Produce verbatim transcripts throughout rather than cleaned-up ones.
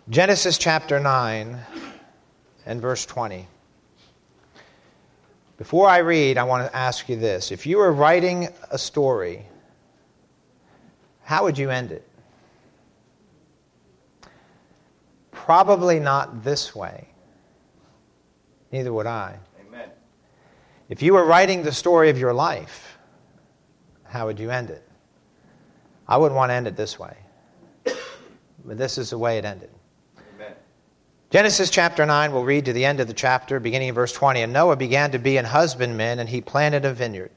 Genesis chapter nine and verse twenty. Before I read, I want to ask you this. If you were writing a story, how would you end it? Probably not this way. Neither would I. Amen. If you were writing the story of your life, how would you end it? I wouldn't want to end it this way. But this is the way it ended. Amen. Genesis chapter nine, we'll read to the end of the chapter, beginning in verse twenty. And Noah began to be an husbandman, and he planted a vineyard.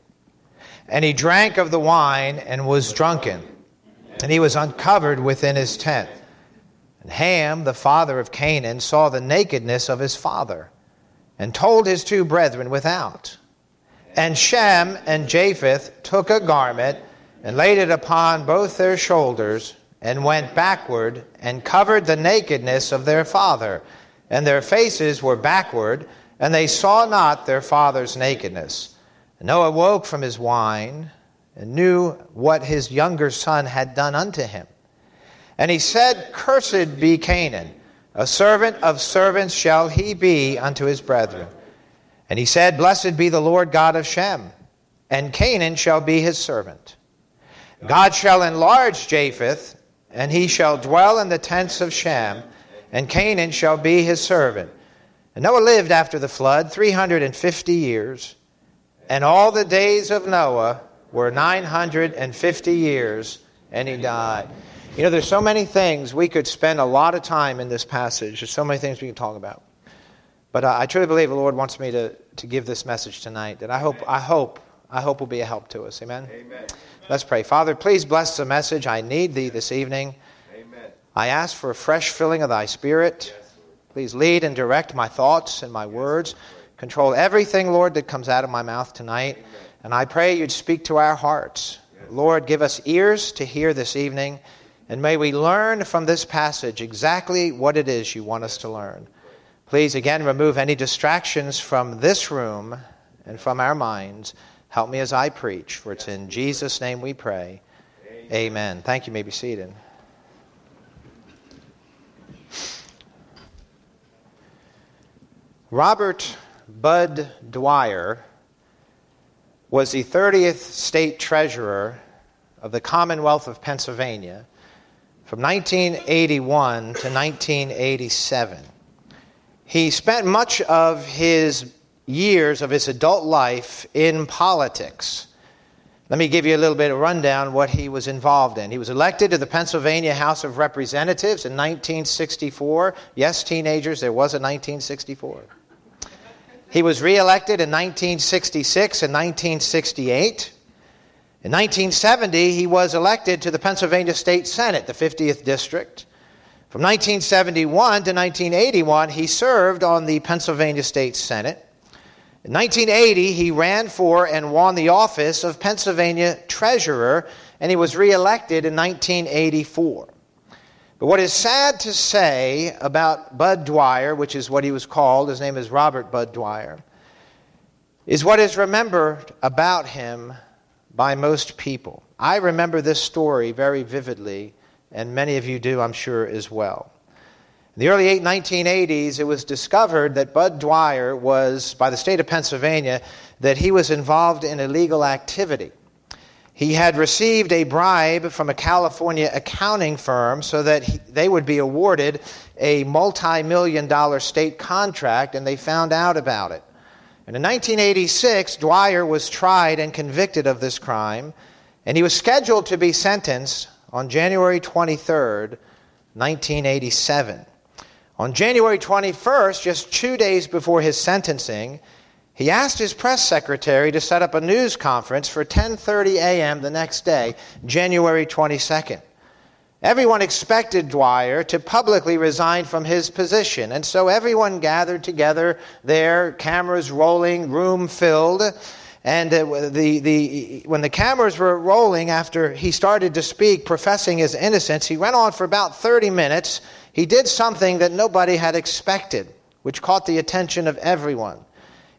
And he drank of the wine and was drunken. And he was uncovered within his tent. And Ham, the father of Canaan, saw the nakedness of his father, and told his two brethren without. And Shem and Japheth took a garment, and laid it upon both their shoulders, and went backward, and covered the nakedness of their father. And their faces were backward, and they saw not their father's nakedness. And Noah woke from his wine, and knew what his younger son had done unto him. And he said, Cursed be Canaan, a servant of servants shall he be unto his brethren. And he said, Blessed be the Lord God of Shem, and Canaan shall be his servant. God shall enlarge Japheth, and he shall dwell in the tents of Shem, and Canaan shall be his servant. And Noah lived after the flood three hundred and fifty years, and all the days of Noah were nine hundred and fifty years, and he died. You know, there's so many things we could spend a lot of time in this passage. There's so many things we can talk about. But uh, I truly believe the Lord wants me to, to give this message tonight, that I hope, I hope, I hope will be a help to us. Amen? Amen. Let's pray. Father, please bless the message. I need thee this evening. Amen. I ask for a fresh filling of thy Spirit. Yes, Lord. Please lead and direct my thoughts and my words. Control everything, Lord, that comes out of my mouth tonight. Amen. And I pray you'd speak to our hearts. Yes. Lord, give us ears to hear this evening. And may we learn from this passage exactly what it is you want us to learn. Please, again, remove any distractions from this room and from our minds. Help me as I preach, for it's in Jesus' name we pray. Amen. Amen. Thank you. You may be seated. Robert Bud Dwyer was the thirtieth state treasurer of the Commonwealth of Pennsylvania from nineteen eighty-one to nineteen eighty-seven. He spent much of his years of his adult life in politics. Let me give you a little bit of rundown of what he was involved in. He was elected to the Pennsylvania House of Representatives in nineteen sixty-four. Yes, teenagers, there was a nineteen sixty-four. He was reelected in nineteen sixty-six and nineteen sixty-eight. In nineteen seventy, he was elected to the Pennsylvania State Senate, the fiftieth District. From nineteen seventy-one to nineteen eighty-one, he served on the Pennsylvania State Senate. In nineteen eighty, he ran for and won the office of Pennsylvania Treasurer, and he was reelected in nineteen eighty-four. But what is sad to say about Bud Dwyer, which is what he was called, his name is Robert Bud Dwyer, is what is remembered about him by most people. I remember this story very vividly, and many of you do, I'm sure, as well. In the early nineteen eighties, it was discovered that Bud Dwyer was, by the state of Pennsylvania, that he was involved in illegal activity. He had received a bribe from a California accounting firm so that he, they would be awarded a multi-million dollar state contract, and they found out about it. And in nineteen eighty-six, Dwyer was tried and convicted of this crime, and he was scheduled to be sentenced on January twenty-third, nineteen eighty-seven. On January twenty-first, just two days before his sentencing, he asked his press secretary to set up a news conference for ten thirty a.m. the next day, January twenty-second. Everyone expected Dwyer to publicly resign from his position, and so everyone gathered together there, cameras rolling, room filled. And uh, the, the, when the cameras were rolling, after he started to speak, professing his innocence, he went on for about thirty minutes. He did something that nobody had expected, which caught the attention of everyone.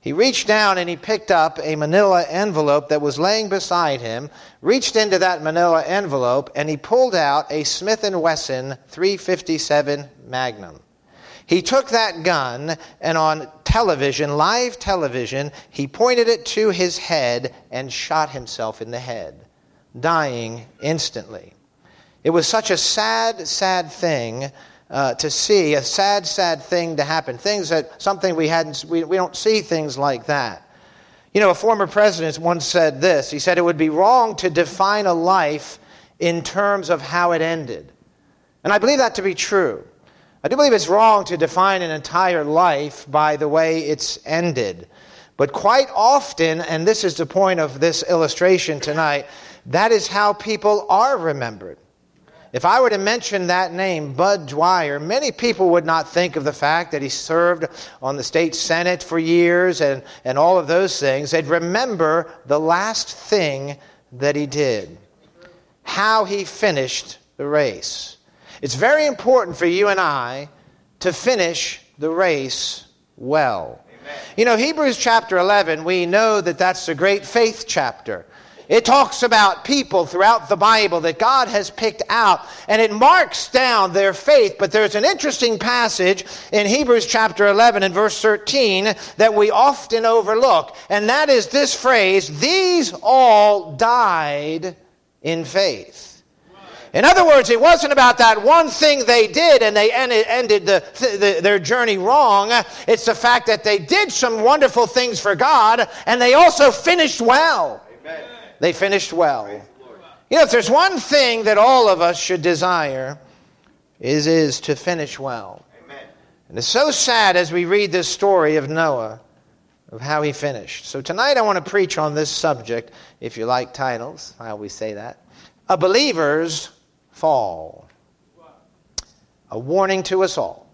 He reached down and he picked up a manila envelope that was laying beside him, reached into that manila envelope, and he pulled out a Smith and Wesson three fifty-seven Magnum. He took that gun, and on television, live television, he pointed it to his head and shot himself in the head, dying instantly. It was such a sad, sad thing uh, to see, a sad, sad thing to happen. Things that, something we hadn't, we, we don't see things like that. You know, a former president once said this. He said it would be wrong to define a life in terms of how it ended. And I believe that to be true. I do believe it's wrong to define an entire life by the way it's ended. But quite often, and this is the point of this illustration tonight, that is how people are remembered. If I were to mention that name, Bud Dwyer, many people would not think of the fact that he served on the state senate for years and, and all of those things. They'd remember the last thing that he did, how he finished the race. It's very important for you and I to finish the race well. Amen. You know, Hebrews chapter eleven, we know that that's the great faith chapter. It talks about people throughout the Bible that God has picked out, and it marks down their faith. But there's an interesting passage in Hebrews chapter eleven and verse thirteen that we often overlook, and that is this phrase, "These all died in faith." In other words, it wasn't about that one thing they did and they ended the, the, their journey wrong. It's the fact that they did some wonderful things for God, and they also finished well. Amen. They finished well. You know, if there's one thing that all of us should desire, is, is to finish well. Amen. And it's so sad as we read this story of Noah, of how he finished. So tonight I want to preach on this subject, if you like titles. I always say that. A believer's fall. A warning to us all.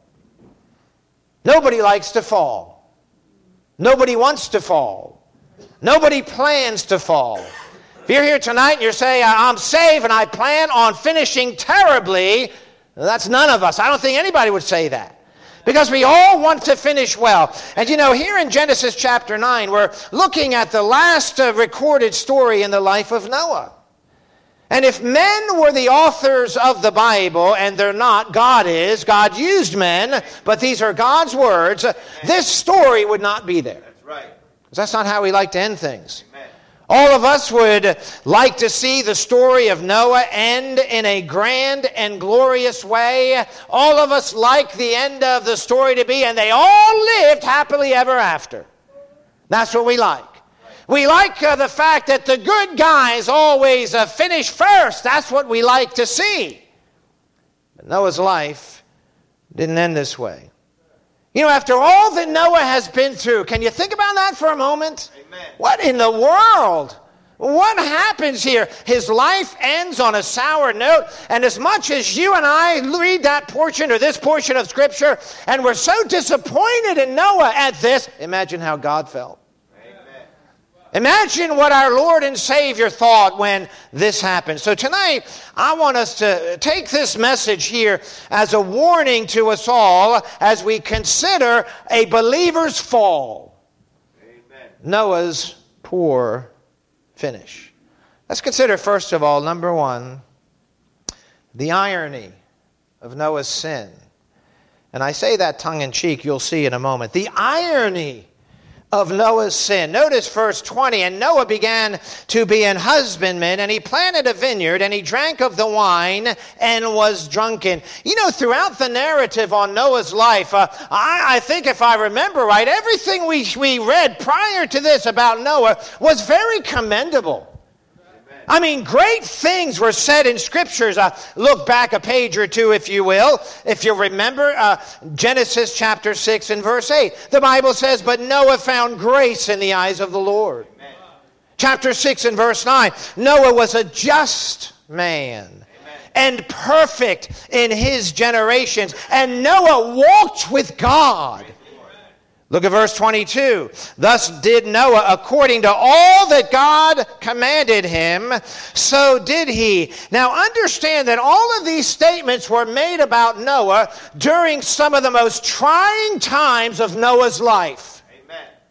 Nobody likes to fall. Nobody wants to fall. Nobody plans to fall. If you're here tonight and you're saying, I'm saved and I plan on finishing terribly, that's none of us. I don't think anybody would say that. Because we all want to finish well. And you know, here in Genesis chapter nine, we're looking at the last uh, recorded story in the life of Noah. And if men were the authors of the Bible, and they're not, God is, God used men, but these are God's words, this story would not be there. That's right. Because that's not how we like to end things. Amen. All of us would like to see the story of Noah end in a grand and glorious way. All of us like the end of the story to be, and they all lived happily ever after. That's what we like. We like uh, the fact that the good guys always uh, finish first. That's what we like to see. But Noah's life didn't end this way. You know, after all that Noah has been through, can you think about that for a moment? Amen. What in the world? What happens here? His life ends on a sour note, and as much as you and I read that portion or this portion of Scripture, and we're so disappointed in Noah at this, imagine how God felt. Imagine what our Lord and Savior thought when this happened. So tonight, I want us to take this message here as a warning to us all as we consider a believer's fall. Amen. Noah's poor finish. Let's consider, first of all, number one, the irony of Noah's sin. And I say that tongue-in-cheek, you'll see in a moment. The irony of Noah's sin. Notice verse twenty, and Noah began to be an husbandman, and he planted a vineyard, and he drank of the wine, and was drunken. You know, throughout the narrative on Noah's life, uh, I, I think if I remember right, everything we, we read prior to this about Noah was very commendable. I mean, great things were said in Scriptures. Uh, look back a page or two, if you will. If you remember, uh, Genesis chapter six and verse eight. The Bible says, but Noah found grace in the eyes of the Lord. Amen. Chapter six and verse nine. Noah was a just man. Amen. And perfect in his generations. And Noah walked with God. Look at verse twenty-two. Thus did Noah according to all that God commanded him, so did he. Now understand that all of these statements were made about Noah during some of the most trying times of Noah's life. Amen.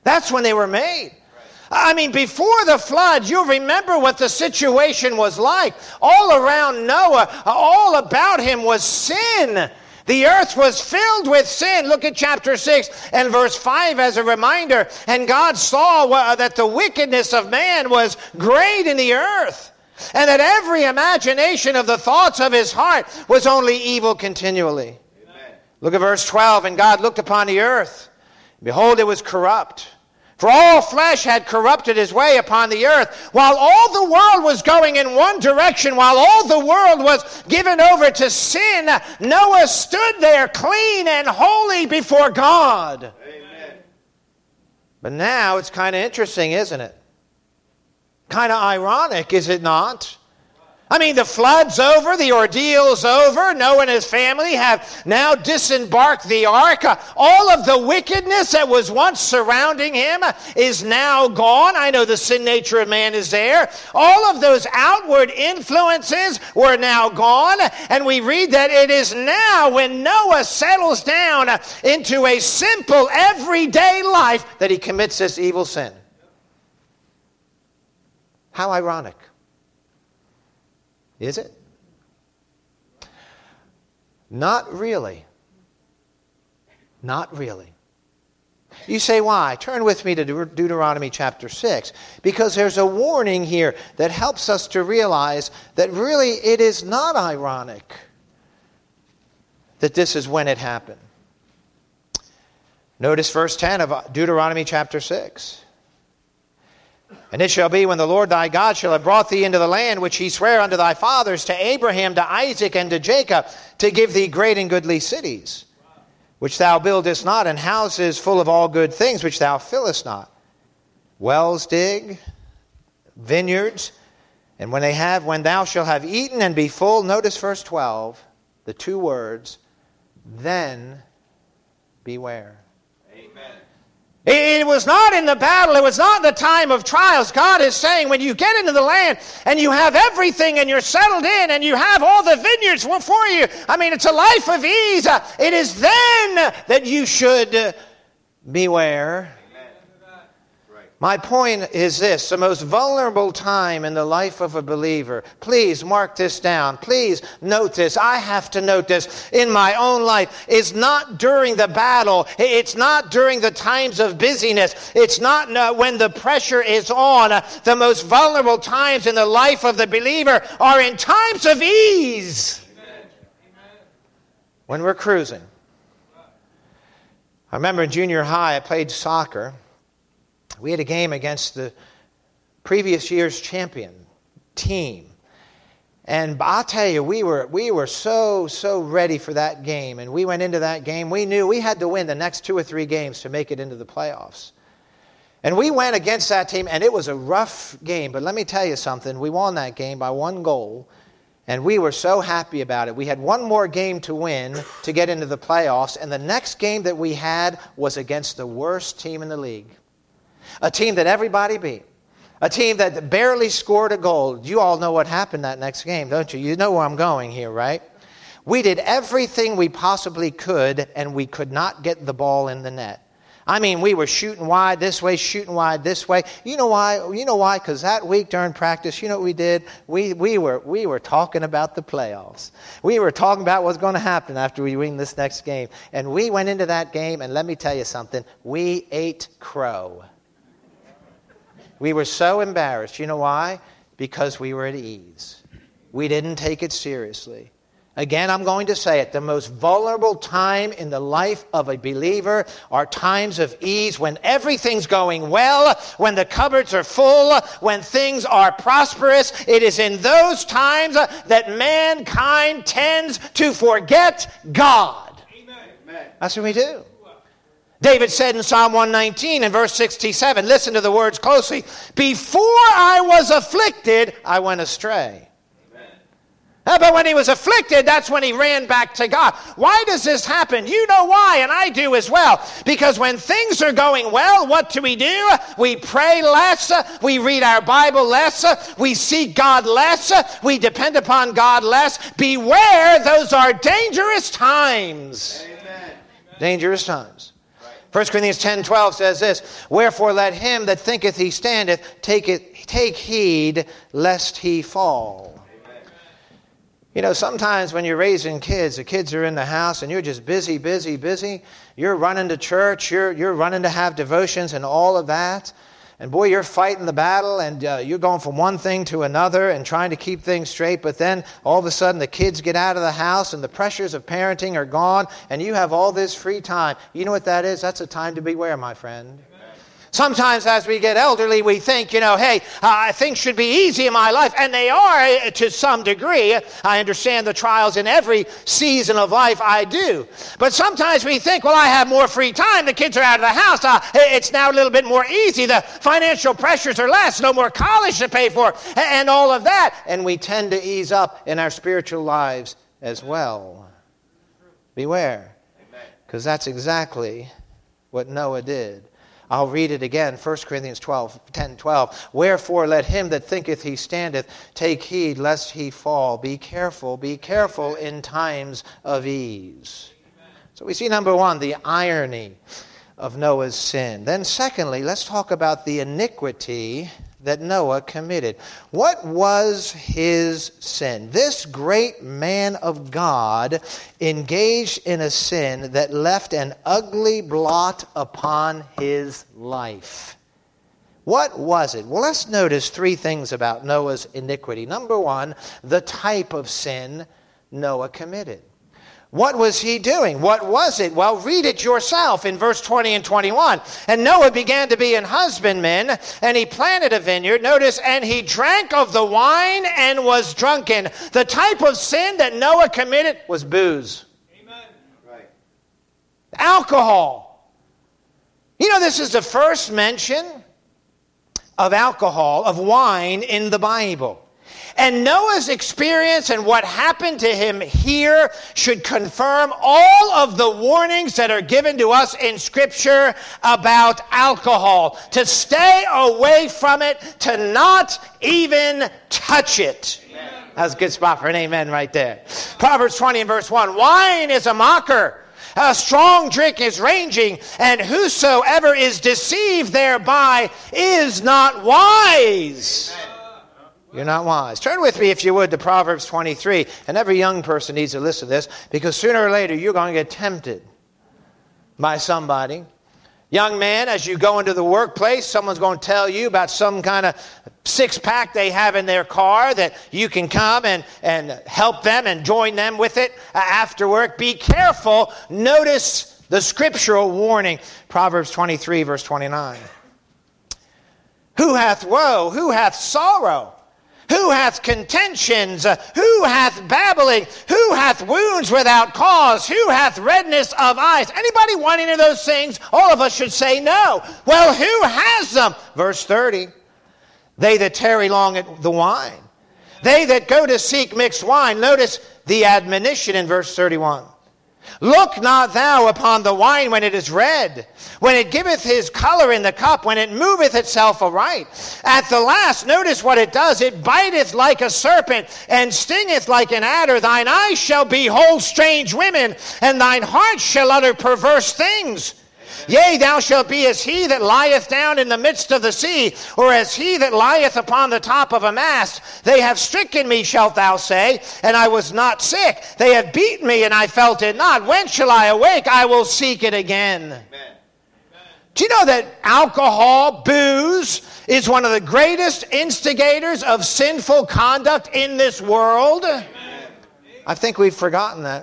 That's when they were made. I mean, before the flood, you remember what the situation was like. All around Noah, all about him was sin. The earth was filled with sin. Look at chapter six and verse five as a reminder. And God saw that the wickedness of man was great in the earth, and that every imagination of the thoughts of his heart was only evil continually. Amen. Look at verse twelve. And God looked upon the earth. Behold, it was corrupt. For all flesh had corrupted his way upon the earth. While all the world was going in one direction, while all the world was given over to sin, Noah stood there clean and holy before God. Amen. But now it's kind of interesting, isn't it? Kind of ironic, is it not? I mean, the flood's over, the ordeal's over. Noah and his family have now disembarked the ark. All of the wickedness that was once surrounding him is now gone. I know the sin nature of man is there. All of those outward influences were now gone. And we read that it is now when Noah settles down into a simple, everyday life that he commits this evil sin. How ironic. Is it? Not really. Not really. You say, why? Turn with me to Deut- Deuteronomy chapter six, because there's a warning here that helps us to realize that really it is not ironic that this is when it happened. Notice verse ten of Deuteronomy chapter six. And it shall be when the Lord thy God shall have brought thee into the land which he sware unto thy fathers, to Abraham, to Isaac, and to Jacob, to give thee great and goodly cities, which thou buildest not, and houses full of all good things, which thou fillest not. Wells dig, vineyards, and when they have, when thou shalt have eaten and be full, notice verse twelve, the two words, then beware. Amen. It was not in the battle. It was not in the time of trials. God is saying when you get into the land and you have everything and you're settled in and you have all the vineyards for you, I mean, it's a life of ease. It is then that you should beware. My point is this: the most vulnerable time in the life of a believer, please mark this down, please note this, I have to note this in my own life, is not during the battle, it's not during the times of busyness, it's not when the pressure is on. The most vulnerable times in the life of the believer are in times of ease. Amen. When we're cruising. I remember in junior high I played soccer. We had a game against the previous year's champion team. And I'll tell you, we were we were so, so ready for that game. And we went into that game. We knew we had to win the next two or three games to make it into the playoffs. And we went against that team, and it was a rough game. But let me tell you something. We won that game by one goal, and we were so happy about it. We had one more game to win to get into the playoffs, and the next game that we had was against the worst team in the league. A team that everybody beat. A team that barely scored a goal. You all know what happened that next game, don't you? You know where I'm going here, right? We did everything we possibly could, and we could not get the ball in the net. I mean, we were shooting wide this way, shooting wide this way. You know why? You know why? Because that week during practice, you know what we did? We we were we were talking about the playoffs. We were talking about what's going to happen after we win this next game. And we went into that game, and let me tell you something. We ate crow. We were so embarrassed. You know why? Because we were at ease. We didn't take it seriously. Again, I'm going to say it. The most vulnerable time in the life of a believer are times of ease, when everything's going well, when the cupboards are full, when things are prosperous. It is in those times that mankind tends to forget God. Amen. That's what we do. David said in Psalm one nineteen and verse sixty-seven, listen to the words closely, before I was afflicted, I went astray. Amen. But when he was afflicted, that's when he ran back to God. Why does this happen? You know why, and I do as well. Because when things are going well, what do we do? We pray less, we read our Bible less, we seek God less, we depend upon God less. Beware, those are dangerous times. Amen. Dangerous times. First Corinthians ten twelve says this, wherefore let him that thinketh he standeth take it, take heed lest he fall. You know, sometimes when you're raising kids, the kids are in the house and you're just busy, busy, busy. You're running to church, you're, you're running to have devotions and all of that. And boy, you're fighting the battle and uh, you're going from one thing to another and trying to keep things straight. But then all of a sudden the kids get out of the house and the pressures of parenting are gone and you have all this free time. You know what that is? That's a time to beware, my friend. Sometimes as we get elderly, we think, you know, hey, uh, things should be easy in my life. And they are to some degree. I understand the trials in every season of life. I do. But sometimes we think, well, I have more free time. The kids are out of the house. Uh, it's now a little bit more easy. The financial pressures are less. No more college to pay for and all of that. And we tend to ease up in our spiritual lives as well. Beware. Because that's exactly what Noah did. I'll read it again, First Corinthians twelve, ten, twelve. Wherefore let him that thinketh he standeth take heed lest he fall. Be careful, be careful in times of ease. So we see, number one, the irony of Noah's sin. Then secondly, let's talk about the iniquity that Noah committed. What was his sin? This great man of God engaged in a sin that left an ugly blot upon his life. What was it? Well, let's notice three things about Noah's iniquity. Number one, the type of sin Noah committed. What was he doing? What was it? Well, read it yourself in verse twenty and twenty-one. And Noah began to be an husbandman, and he planted a vineyard. Notice, and he drank of the wine and was drunken. The type of sin that Noah committed was booze. Amen. Right. Alcohol. You know, this is the first mention of alcohol, of wine in the Bible. And Noah's experience and what happened to him here should confirm all of the warnings that are given to us in Scripture about alcohol. To stay away from it, to not even touch it. Amen. That's a good spot for an amen right there. Proverbs twenty and verse one. Wine is a mocker. A strong drink is raging, and whosoever is deceived thereby is not wise. Amen. You're not wise. Turn with me, if you would, to Proverbs twenty-three. And every young person needs to listen to this, because sooner or later you're going to get tempted by somebody. Young man, as you go into the workplace, someone's going to tell you about some kind of six-pack they have in their car that you can come and, and help them and join them with it after work. Be careful. Notice the scriptural warning. Proverbs twenty-three, verse twenty-nine. Who hath woe? Who hath sorrow? Who hath contentions? Who hath babbling? Who hath wounds without cause? Who hath redness of eyes? Anybody want any of those things? All of us should say no. Well, who has them? Verse thirty. They that tarry long at the wine. They that go to seek mixed wine. Notice the admonition in verse thirty-one. Look not thou upon the wine when it is red, when it giveth his color in the cup, when it moveth itself aright. At the last, notice what it does. It biteth like a serpent, and stingeth like an adder. Thine eyes shall behold strange women, and thine heart shall utter perverse things. Yea, thou shalt be as he that lieth down in the midst of the sea, or as he that lieth upon the top of a mast. They have stricken me, shalt thou say, and I was not sick. They have beaten me, and I felt it not. When shall I awake? I will seek it again. Amen. Do you know that alcohol, booze, is one of the greatest instigators of sinful conduct in this world? Amen. I think we've forgotten that.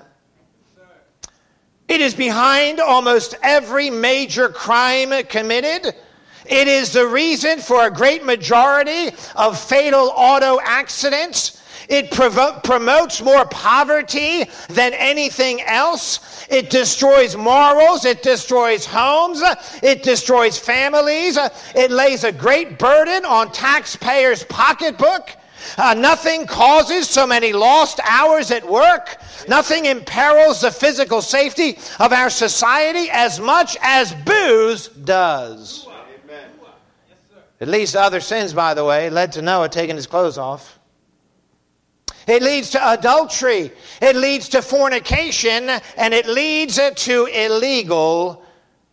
It is behind almost every major crime committed. It is the reason for a great majority of fatal auto accidents. It provo- promotes more poverty than anything else. It destroys morals. It destroys homes. It destroys families. It lays a great burden on taxpayers' pocketbook. Uh, nothing causes so many lost hours at work. Nothing imperils the physical safety of our society as much as booze does. Amen. It leads to other sins, by the way. It led to Noah taking his clothes off. It leads to adultery. It leads to fornication. And it leads to illegal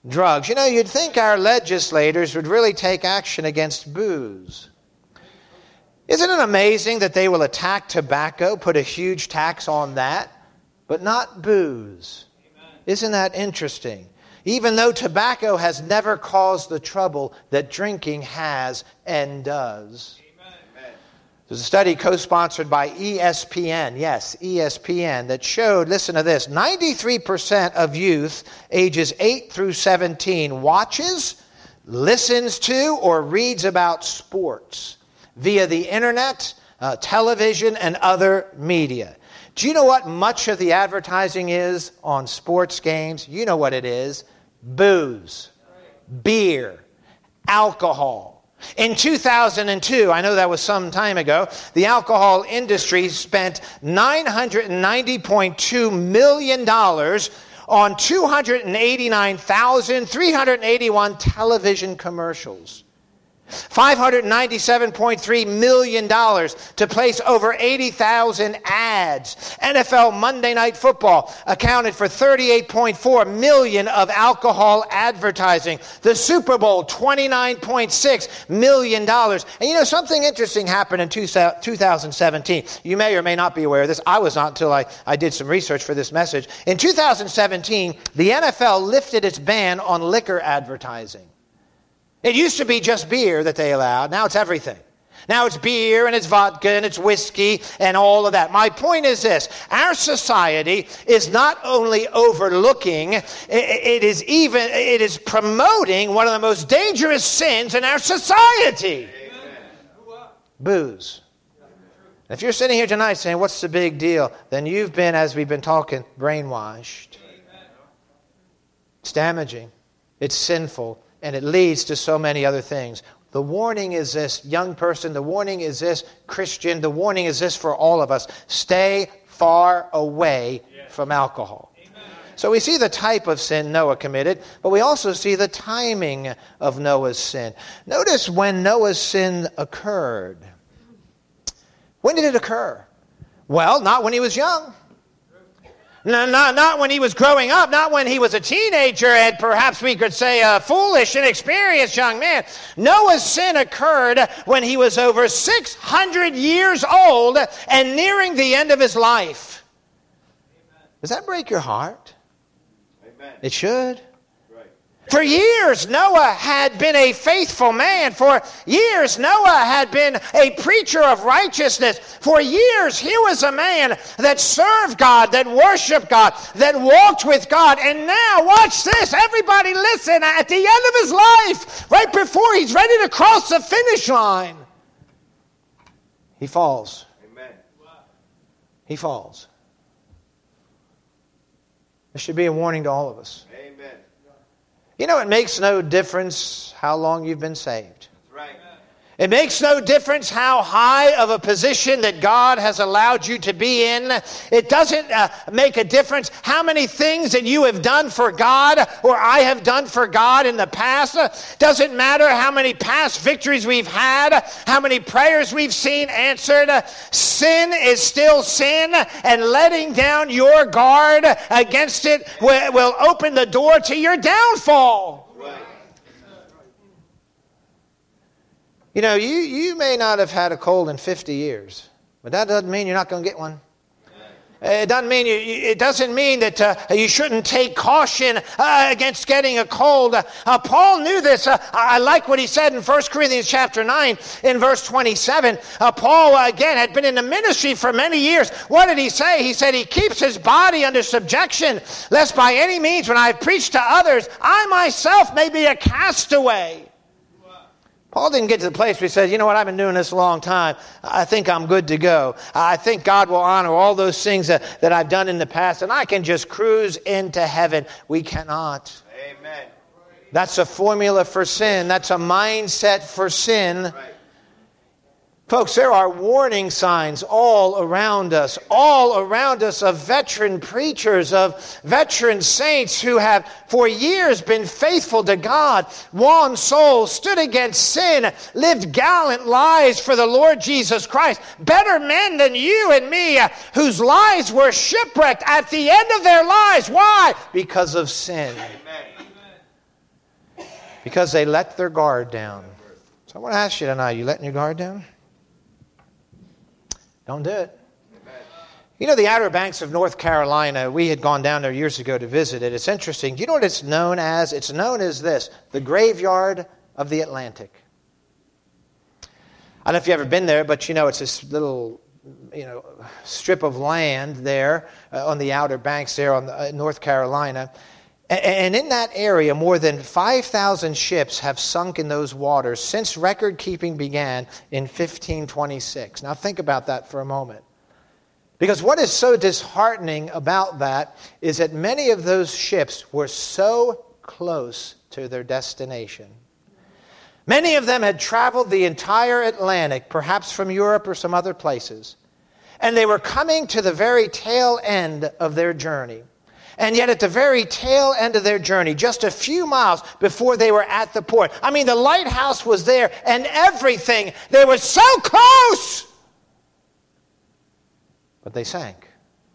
drugs. You know, you'd think our legislators would really take action against booze. Isn't it amazing that they will attack tobacco, put a huge tax on that, but not booze? Amen. Isn't that interesting? Even though tobacco has never caused the trouble that drinking has and does. Amen. There's a study co-sponsored by E S P N, yes, E S P N, that showed, listen to this, ninety-three percent of youth ages eight through seventeen watches, listens to, or reads about sports via the internet, uh, television, and other media. Do you know what much of the advertising is on sports games? You know what it is. Booze, beer, alcohol. In two thousand two, I know that was some time ago, the alcohol industry spent nine hundred ninety point two million dollars on two hundred eighty-nine thousand three hundred eighty-one television commercials. five hundred ninety-seven point three million dollars to place over eighty thousand ads. N F L Monday Night Football accounted for thirty-eight point four million dollars of alcohol advertising. The Super Bowl, twenty-nine point six million dollars. And you know, something interesting happened in two thousand seventeen. You may or may not be aware of this. I was not until I, I did some research for this message. In two thousand seventeen, the N F L lifted its ban on liquor advertising. It used to be just beer that they allowed. Now it's everything. Now it's beer and it's vodka and it's whiskey and all of that. My point is this. Our society is not only overlooking, it is even, it is promoting one of the most dangerous sins in our society. Amen. Booze. If you're sitting here tonight saying, what's the big deal? Then you've been, as we've been talking, brainwashed. It's damaging. It's sinful. And it leads to so many other things. The warning is this, young person, the warning is this, Christian, the warning is this for all of us. Stay far away yes. from alcohol. Amen. So we see the type of sin Noah committed, but we also see the timing of Noah's sin. Notice when Noah's sin occurred. When did it occur? Well, not when he was young. No, not, not when he was growing up, not when he was a teenager and perhaps we could say a foolish, inexperienced young man. Noah's sin occurred when he was over six hundred years old and nearing the end of his life. Amen. Does that break your heart? Amen. It should. For years, Noah had been a faithful man. For years, Noah had been a preacher of righteousness. For years, he was a man that served God, that worshiped God, that walked with God. And now, watch this. Everybody listen. At the end of his life, right before he's ready to cross the finish line, he falls. Amen. He falls. This should be a warning to all of us. Amen. You know, it makes no difference how long you've been saved. That's right. It makes no difference how high of a position that God has allowed you to be in. It doesn't uh, make a difference how many things that you have done for God or I have done for God in the past. It doesn't matter how many past victories we've had, how many prayers we've seen answered. Sin is still sin, and letting down your guard against it will, will open the door to your downfall. You know, you, you may not have had a cold in fifty years, but that doesn't mean you're not going to get one. It doesn't mean you, it doesn't mean that uh, you shouldn't take caution uh, against getting a cold. Uh, Paul knew this. Uh, I like what he said in First Corinthians chapter nine in verse twenty-seven. Uh, Paul, uh, again, had been in the ministry for many years. What did he say? He said he keeps his body under subjection, lest by any means when I preach to others, I myself may be a castaway. Paul didn't get to the place where he said, you know what, I've been doing this a long time. I think I'm good to go. I think God will honor all those things that, that I've done in the past, and I can just cruise into heaven. We cannot. Amen. That's a formula for sin. That's a mindset for sin. Right. Folks, there are warning signs all around us, all around us of veteran preachers, of veteran saints who have for years been faithful to God, won souls, stood against sin, lived gallant lives for the Lord Jesus Christ. Better men than you and me, uh, whose lives were shipwrecked at the end of their lives. Why? Because of sin. Amen. Because they let their guard down. So I want to ask you tonight, you letting your guard down? Don't do it. You know, the Outer Banks of North Carolina, we had gone down there years ago to visit it. It's interesting. Do you know what it's known as? It's known as this, the graveyard of the Atlantic. I don't know if you've ever been there, but you know, it's this little, you know, strip of land there uh, on the Outer Banks there on the, uh, North Carolina. And, and in that area, more than five thousand ships have sunk in those waters since record keeping began in fifteen twenty-six. Now think about that for a moment. Because what is so disheartening about that is that many of those ships were so close to their destination. Many of them had traveled the entire Atlantic, perhaps from Europe or some other places. And they were coming to the very tail end of their journey. And yet at the very tail end of their journey, just a few miles before they were at the port, I mean, the lighthouse was there and everything. They were so close! But they sank.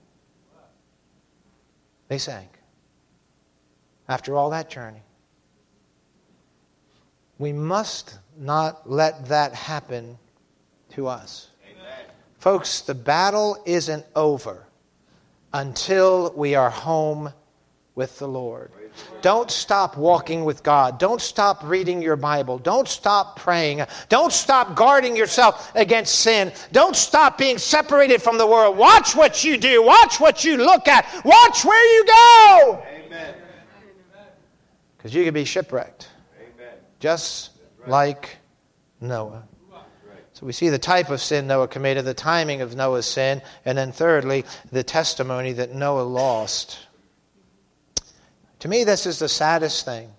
They sank. After all that journey. We must not let that happen to us. Amen. Folks, the battle isn't over until we are home with the Lord. Don't stop walking with God. Don't stop reading your Bible. Don't stop praying. Don't stop guarding yourself against sin. Don't stop being separated from the world. Watch what you do. Watch what you look at. Watch where you go. Amen. Because you can be shipwrecked. Amen. Just right. Like Noah. So we see the type of sin Noah committed, the timing of Noah's sin, and then thirdly, the testimony that Noah lost. To me, this is the saddest thing.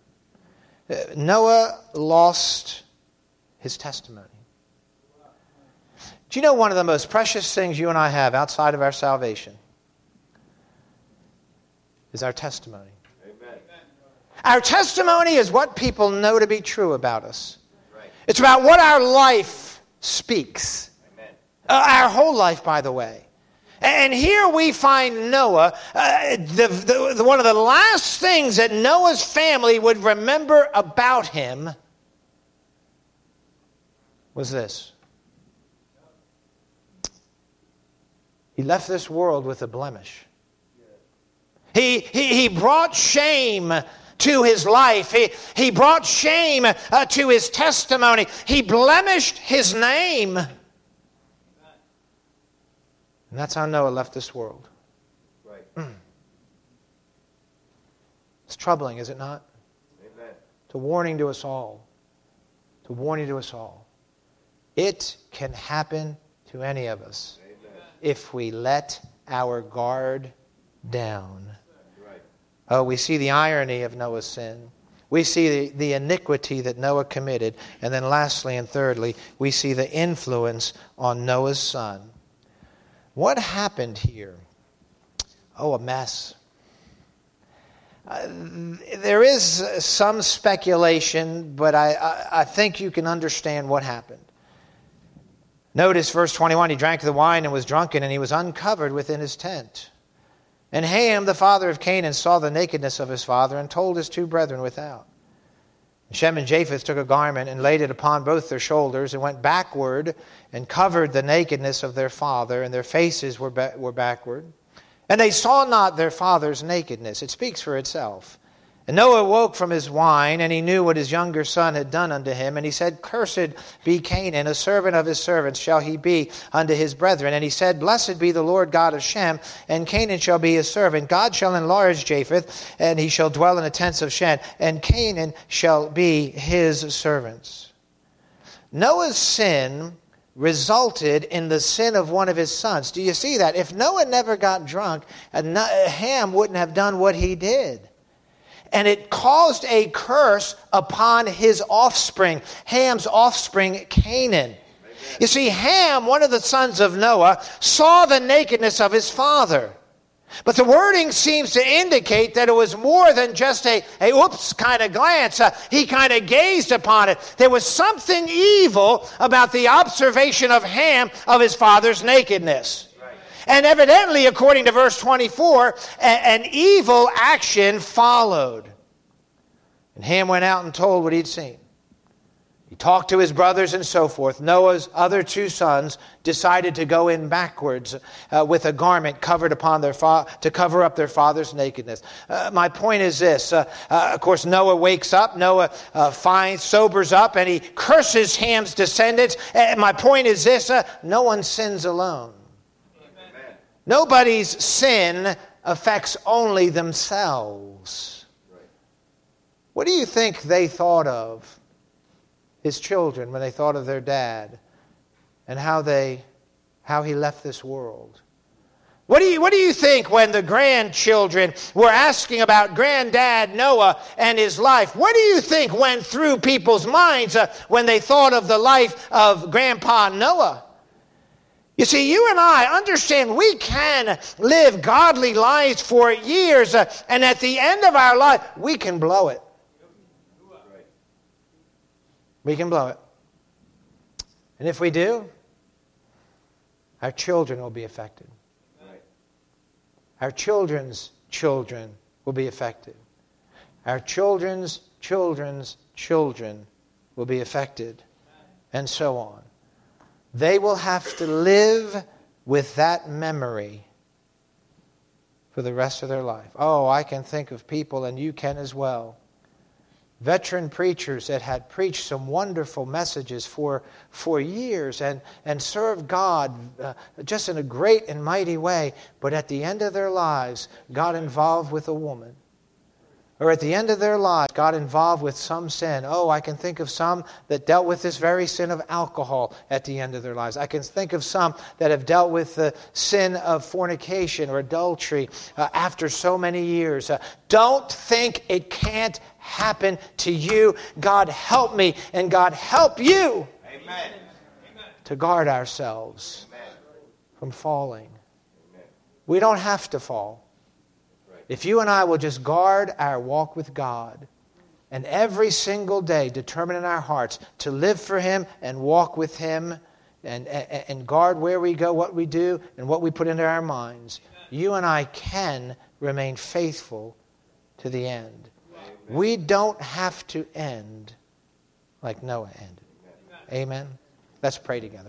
Noah lost his testimony. Do you know one of the most precious things you and I have outside of our salvation is our testimony. Amen. Our testimony is what people know to be true about us. Right. It's about what our life speaks. Amen. Uh, our whole life, by the way. And here we find Noah, uh, the, the, the, one of the last things that Noah's family would remember about him was this. He left this world with a blemish. He, he, he brought shame to his life. He, he brought shame uh, to his testimony. He blemished his name. And that's how Noah left this world. Right. Mm. It's troubling, is it not? Amen. It's a warning to us all. It's a warning to us all. It can happen to any of us. Amen. If we let our guard down. Right. Oh, we see the irony of Noah's sin. We see the, the iniquity that Noah committed. And then lastly and thirdly, we see the influence on Noah's son. What happened here? Oh, a mess. Uh, there is some speculation, but I, I, I think you can understand what happened. Notice verse twenty-one, he drank the wine and was drunken, and he was uncovered within his tent. And Ham, the father of Canaan, saw the nakedness of his father and told his two brethren without. Shem and Japheth took a garment and laid it upon both their shoulders and went backward and covered the nakedness of their father, and their faces were ba- were backward. And they saw not their father's nakedness. It speaks for itself. And Noah awoke from his wine, and he knew what his younger son had done unto him. And he said, Cursed be Canaan, a servant of his servants shall he be unto his brethren. And he said, Blessed be the Lord God of Shem, and Canaan shall be his servant. God shall enlarge Japheth, and he shall dwell in the tents of Shem, and Canaan shall be his servants. Noah's sin resulted in the sin of one of his sons. Do you see that? If Noah never got drunk, Ham wouldn't have done what he did. And it caused a curse upon his offspring, Ham's offspring, Canaan. Amen. You see, Ham, one of the sons of Noah, saw the nakedness of his father. But the wording seems to indicate that it was more than just a, a oops kind of glance. Uh, he kind of gazed upon it. There was something evil about the observation of Ham of his father's nakedness. And evidently, according to verse twenty-four, a- an evil action followed. And Ham went out and told what he'd seen. He talked to his brothers and so forth. Noah's other two sons decided to go in backwards uh, with a garment covered upon their fa- to cover up their father's nakedness. Uh, my point is this. Uh, uh, of course, Noah wakes up. Noah uh, finds, sobers up, and he curses Ham's descendants. And my point is this. Uh, no one sins alone. Amen. Nobody's sin affects only themselves. Right. What do you think they thought of his children when they thought of their dad and how they how he left this world? What do you what do you think when the grandchildren were asking about granddad Noah and his life? What do you think went through people's minds uh, when they thought of the life of Grandpa Noah? You see, you and I understand we can live godly lives for years, uh, and at the end of our life, we can blow it. We can blow it. And if we do, our children will be affected. Right. Our children's children will be affected. Our children's children's children will be affected. And so on. They will have to live with that memory for the rest of their life. Oh, I can think of people, and you can as well. Veteran preachers that had preached some wonderful messages for, for years and, and served God uh, just in a great and mighty way, but at the end of their lives, got involved with a woman. Or at the end of their lives, got involved with some sin. Oh, I can think of some that dealt with this very sin of alcohol at the end of their lives. I can think of some that have dealt with the sin of fornication or adultery uh, after so many years. Uh, don't think it can't happen to you. God help me and God help you. Amen. To guard ourselves Amen. From falling. Amen. We don't have to fall. If you and I will just guard our walk with God and every single day determine in our hearts to live for Him and walk with Him and, and, and guard where we go, what we do, and what we put into our minds, you and I can remain faithful to the end. We don't have to end like Noah ended. Amen. Let's pray together.